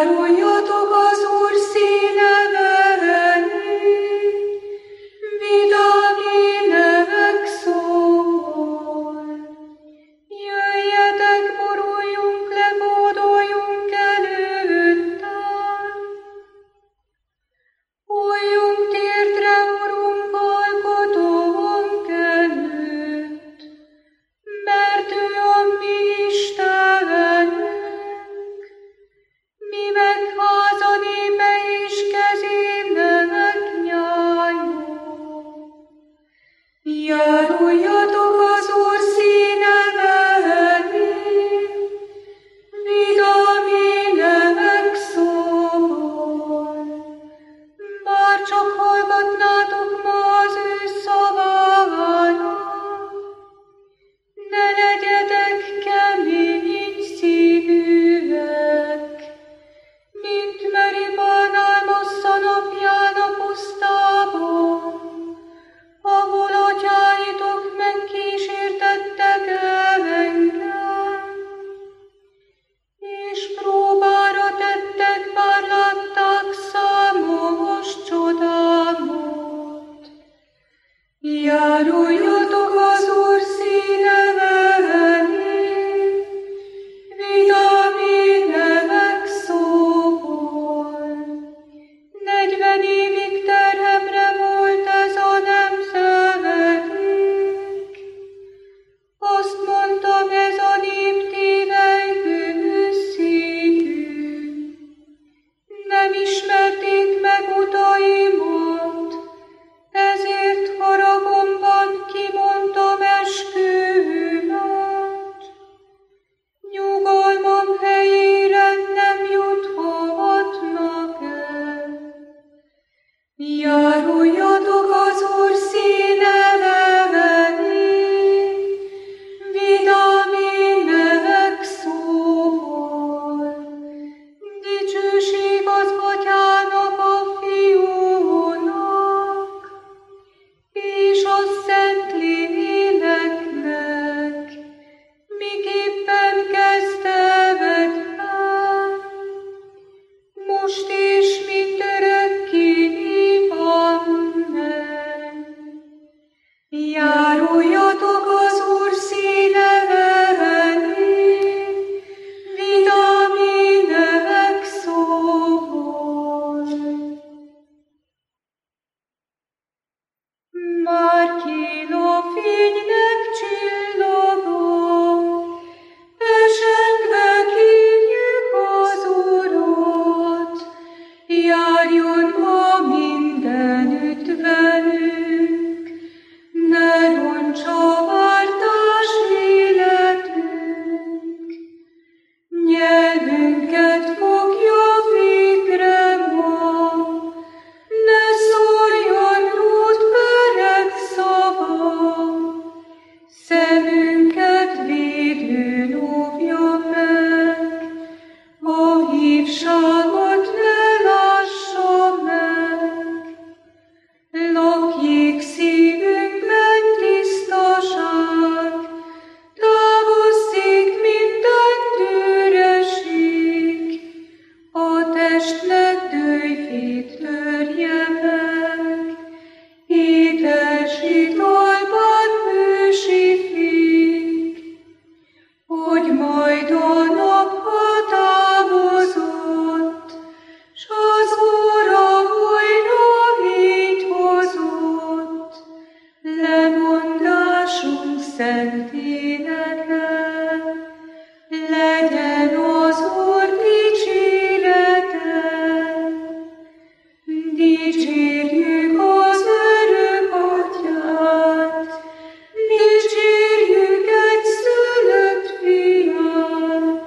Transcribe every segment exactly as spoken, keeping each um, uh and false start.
Járuljatok az Úr színe velünk, vidám énekek szól. Jöjjetek, boruljunk le, bódoljunk előttem. Hulljunk térdre, Urunk, alkotónk előtt, mert ő a mi Istenünk. Mi meg háza népe és kezének nyájunk. Járuljatok az Úr színe velünk, vidám énekek szól. Bár csak hallgatnátok ma az ő szavára, ne legyetek kemény szívűek, mint Meribán Massa napján a pusztában, ahol atyáitok megkísértettek engem, és próbára tettek, bár látták számos csodámat. Járuljatok az Úr színe velünk, vidám énekek szól. Negyven évig terhemre volt ez a nemzedék. Azt mondtam, ez a nép tévelygő szívű. Nem ismerték meg utaimat, ezért haragomban kimondtam esküvőmet. Nyugalmam helyére nem juthatnak el. Járuljatok az Úr színe velünk, vidám énekek szól. Dicsőség az Atyának, a Fiúnak, és a Szentléleknek, miképpen kezdetben, most és mind örökké. Amen. Járuljatok az Úr színe velünk, vidám énekek szól. Már kín a fénynek csillagok, esengve kérjük az Urat, járjon ma mindenütt velünk, ne rontsa vártás életünk. Nyelvünket fogja végre ma, ne szórjon rút pereg szava, szemünket védőn óvja meg, a hívságot ne lássa meg. Lakjék szívünkben tisztaság, távozzék minden dühösség, a testnek dőjfét törje meg, édes italban bősítik, hogy majd a nap ha távozott, s az óra újra így hozott, lemondásunk szent éneke, legyen az Úr dicsérete. Dicsérjük az örök Atyát, dicsérjük egyszülött Fiát,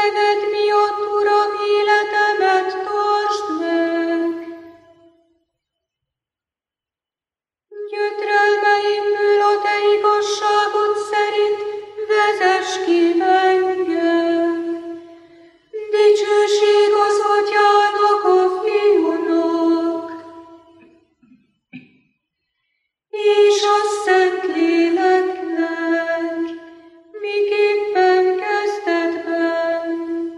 neved miatt, Uram, életemet tartsd meg. Gyötrelmeimből a te igazságod szerint vezess ki engem. Dicsőség az Atyának, a Fiúnak, és a Szentléleknek, miképpen kezdetben,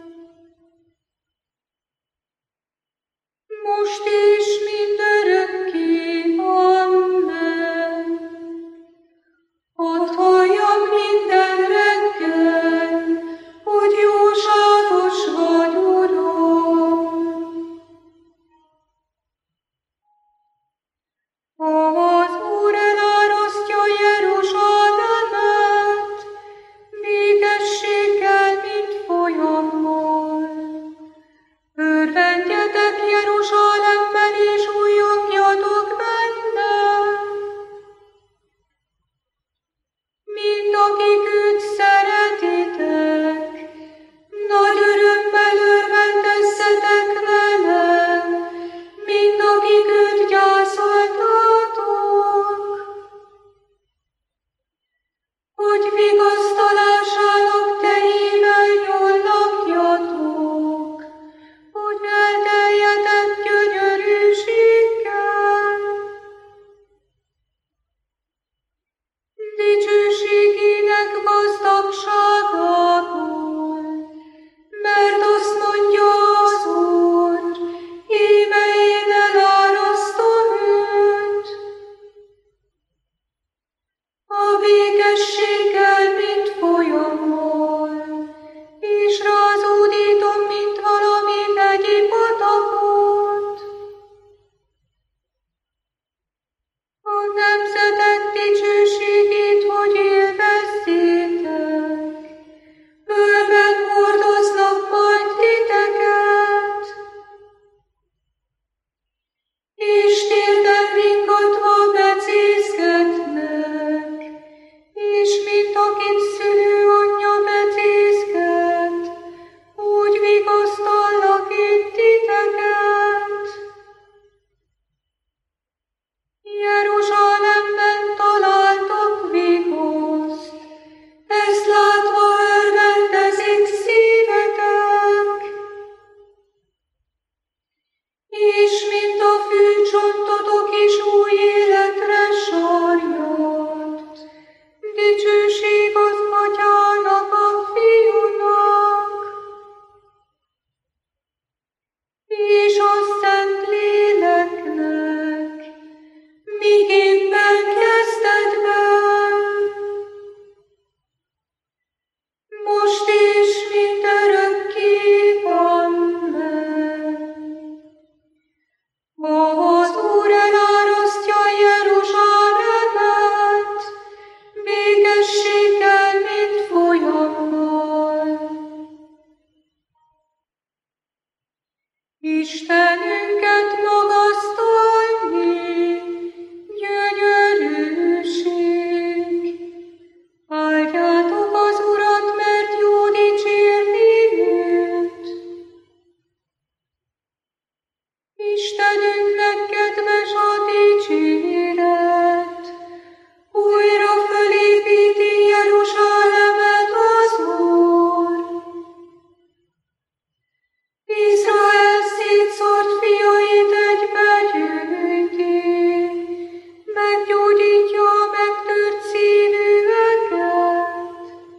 most is mindörökké. Amen. Hadd halljam minden reggel, hogy jóságos vagy, Uram. Az Úr elárasztja Jeruzsálemet, békességgel, mint folyammal. Örvendjetek Jeruzsálemmel, és újjongjatok benne. Mind akik őt szeretitek, nagy örömmel örvendezzetek vele, mind akik őt gyászoltátok, hogy vigasztalásának tejével jól lakjatok, hogy elteljetek gyönyörűséggel. Dicsőségének gazdagságából, mert azt mondja az Úr, íme én elárasztom őt. A békességgel, mint folyammal, és rázódítom, mint valami vegyi patakot. A nemzetek dicsőségét, hogy élvezzétek, örvend hordoznak majd titeket, és térden ringatva becézgetnek, és mint akit szülő anyja becézget, úgy vigasztallak én titeket. Jeruzsálemben találtok vigaszt, ezt látva örvendezik szívetek, és mint a fűcsontotok is új életre sarjadt. Dicsőség az Atyának, a Fiúnak, és a Szentléleknek, miképpen kezdetben, most is mindörökké. Amen. Az Úr elárasztja Jeruzsálemet, békességgel, mint folyammal. Istenünket magasztalni, gyönyörűség. Áldjátok az Urat, mert jó dicsérni őt. Istenünknek kedves a dicséret, újra fölépíti Jeruzsálemet az Úr. Izrael szétszórt fiait egybe gyűjti, meggyógyítja a megtört szívűeket,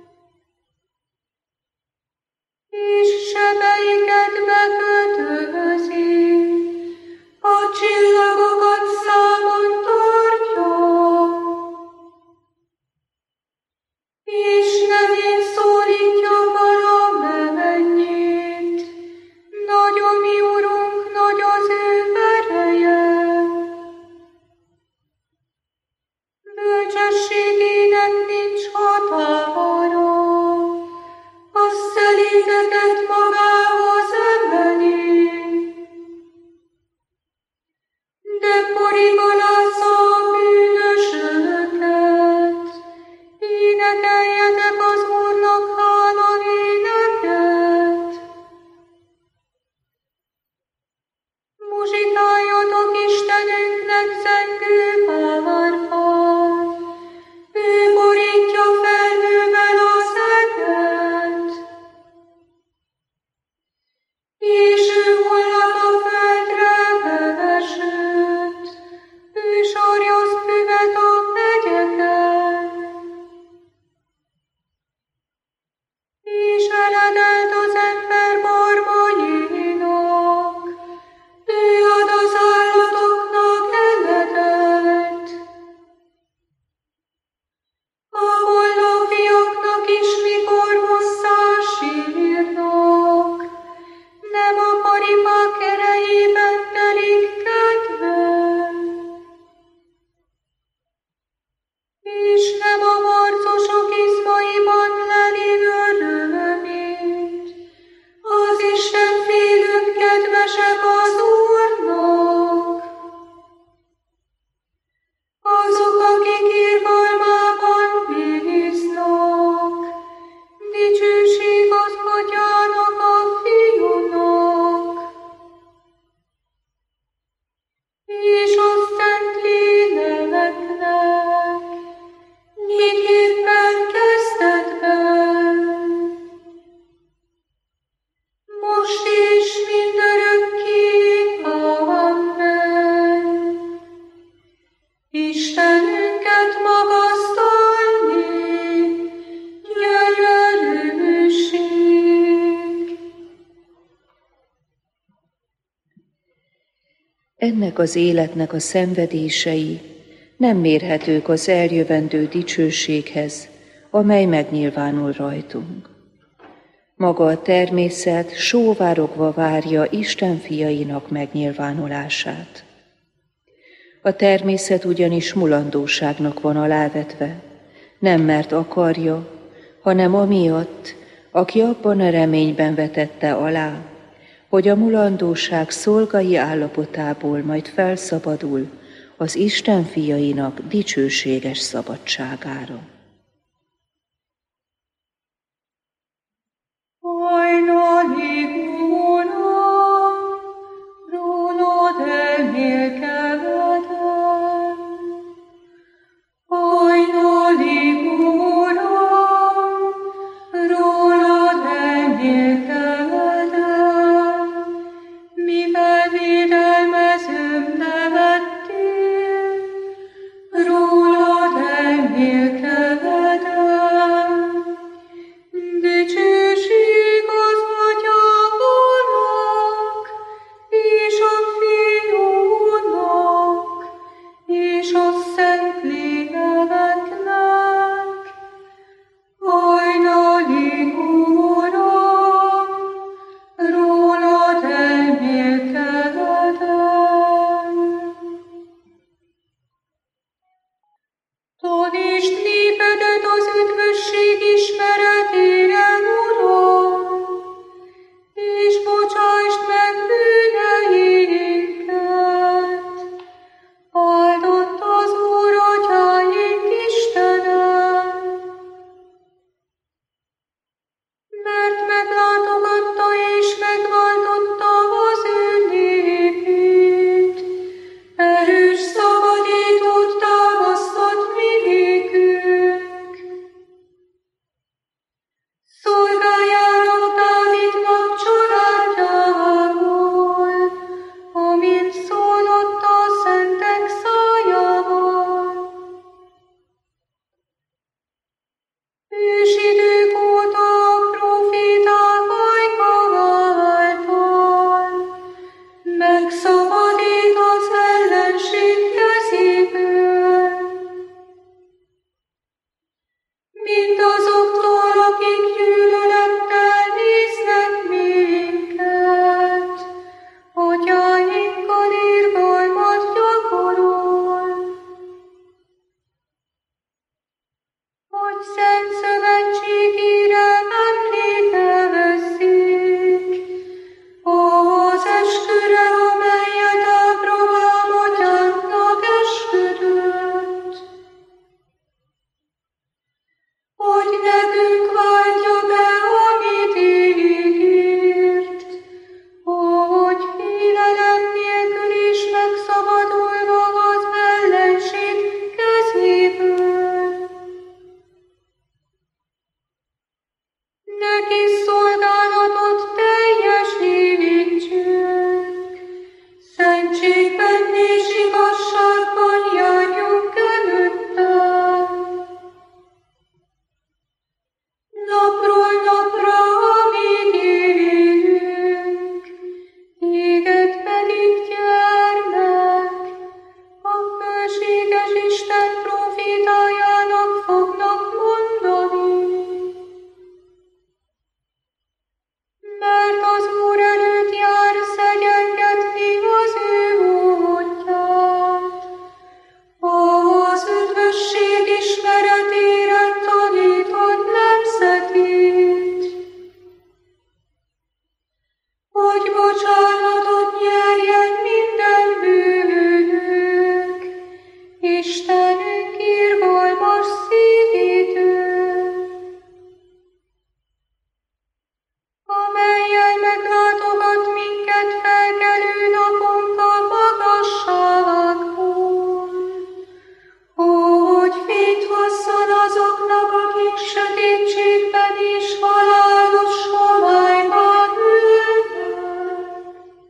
és sebeiket bekötözi, a csillagokat számon tartja, és nevén szólítja valamennyit. Nagy a mi Urunk, nagy az ő ereje. Bölcsességének nincs határa, a szelídeket magához emeli. De porigalázza a bűnösöket, énekeljetek az Úrnak hálaéneket. Ennek az életnek a szenvedései nem mérhetők az eljövendő dicsőséghez, amely megnyilvánul rajtunk. Maga a természet sóvárogva várja Isten fiainak megnyilvánulását. A természet ugyanis mulandóságnak van alávetve, nem mert akarja, hanem amiatt, aki abban a reményben vetette alá, hogy a mulandóság szolgai állapotából majd felszabadul az Isten fiainak dicsőséges szabadságára. Hajnali Uram, rólad emlékezetem. Hajnali Uram, rólad emlékezetem. Mivel védelmezőm nevettél, rólad emlékezetem. Dicsőség az Atyának, és a Fiúnak, és a Szentléleknek. Hajnali Uram, rólad emlékezetem. Tanítsd népedet az üdvösség ismeretére, Uram, és bocsásd meg bűneinket. Áldott az Úr Atyáink Istene, mert meglátogatta és megváltotta az ő népét. Erős szabadítót támasztott mi nékünk. Szolgáljának Dávidnak családjából, amint szólott a szentek szájával. Ősidők óta a proféták ajka által megszabadít az ellenség kezéből. Mindazoktól, akik gyűlölettel néznek minket, atyáinkkal irgalmat gyakorol. Hogy szent szövetségére emléke veszik, az esküre, amelyet Ábrahám atyánknak esküdött. Hogy nekünk váltja be, amit ígért, hogy félelem nélkül is megszabadulva az ellenség kezéből. Neki szolgálatot teljesítsünk, szentségben és igazságban járjunk előtte. Napról napra, amíg élünk, téged pedig gyermek, a fölséges Isten profétájának fognak mondani. Mert az Úr előtt jár szegyengetni az ő útját, az üdvösség ismeretére tanítod nemzetét, hogy bocsánatot nyerjen minden bűnünk, Istenünk irgalmas szívétől, amellyel meglátogat minket felkelő naponkkal magasságból, hogy fényt hozzon azoknak, akik sötétségben és halálos homályban ülnek,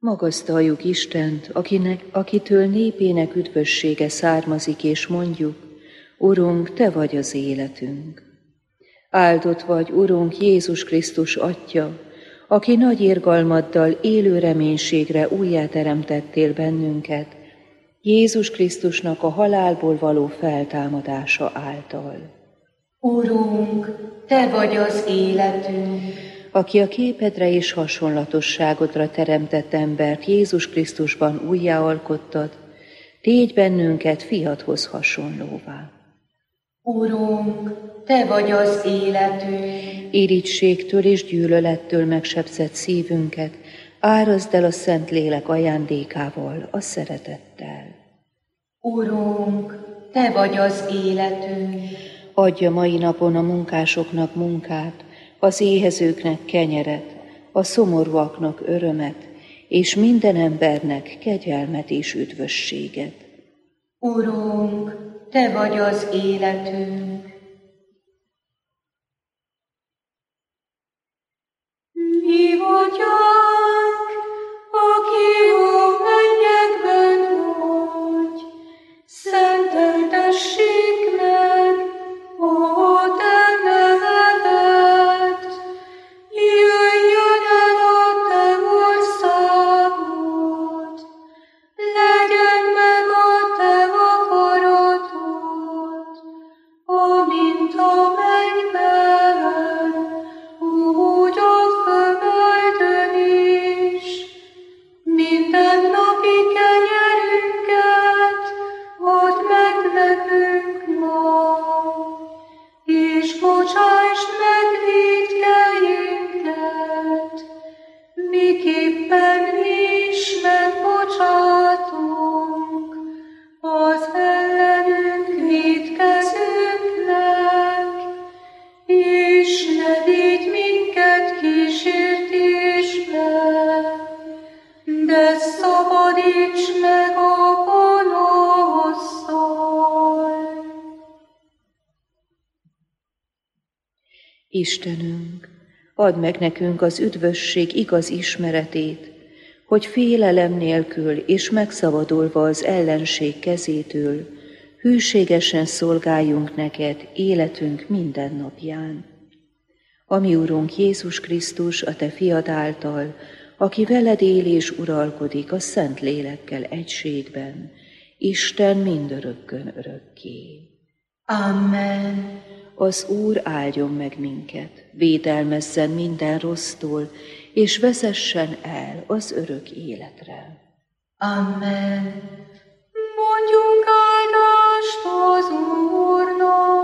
Magasztaljuk Istent, akinek, akitől népének üdvössége származik, és mondjuk, Urunk, Te vagy az életünk. Áldott vagy, Urunk, Jézus Krisztus Atya, aki nagy irgalmaddal élő reménységre újjáteremtettél bennünket, Jézus Krisztusnak a halálból való feltámadása által. Urunk, Te vagy az életünk, aki a képedre és hasonlatosságodra teremtett embert Jézus Krisztusban újjáalkottad, tégy bennünket fiadhoz hasonlóvá. Urunk, Te vagy az életünk, Irigységtől és gyűlölettől megsebzett szívünket árazd el a Szentlélek ajándékával, a szeretettel. Urunk, Te vagy az életünk, Adja mai napon a munkásoknak munkát, az éhezőknek kenyeret, a szomorúaknak örömet, és minden embernek kegyelmet és üdvösséget. Urunk, Te vagy az életünk. Mi vagyunk, aki a mennyekben vagy, szenteltessék meg a Te neved. Jöjjön el a Te országod, legyen meg a Te akaratod, amint a mennyben, úgy a földön is. Minden napi kenyerünket add meg nekünk ma, és bocsásd meg vétkeinket, miképpen mi is megbocsátunk az ellenünk vétkezőknek, és ne vigy minket kísértésbe, de szabadíts meg a gonosztól. Istenünk, add meg nekünk az üdvösség igaz ismeretét, hogy félelem nélkül és megszabadulva az ellenség kezétől hűségesen szolgáljunk neked életünk minden napján. A mi Urunk Jézus Krisztus, a Te fiad által, aki veled él és uralkodik a Szent Lélekkel egységben, Isten mindörökkön örökké. Amen. Az Úr áldjon meg minket, védelmezzen minden rossztól, és vezessen el az örök életre. Amen. Mondjunk áldást az Úrnak.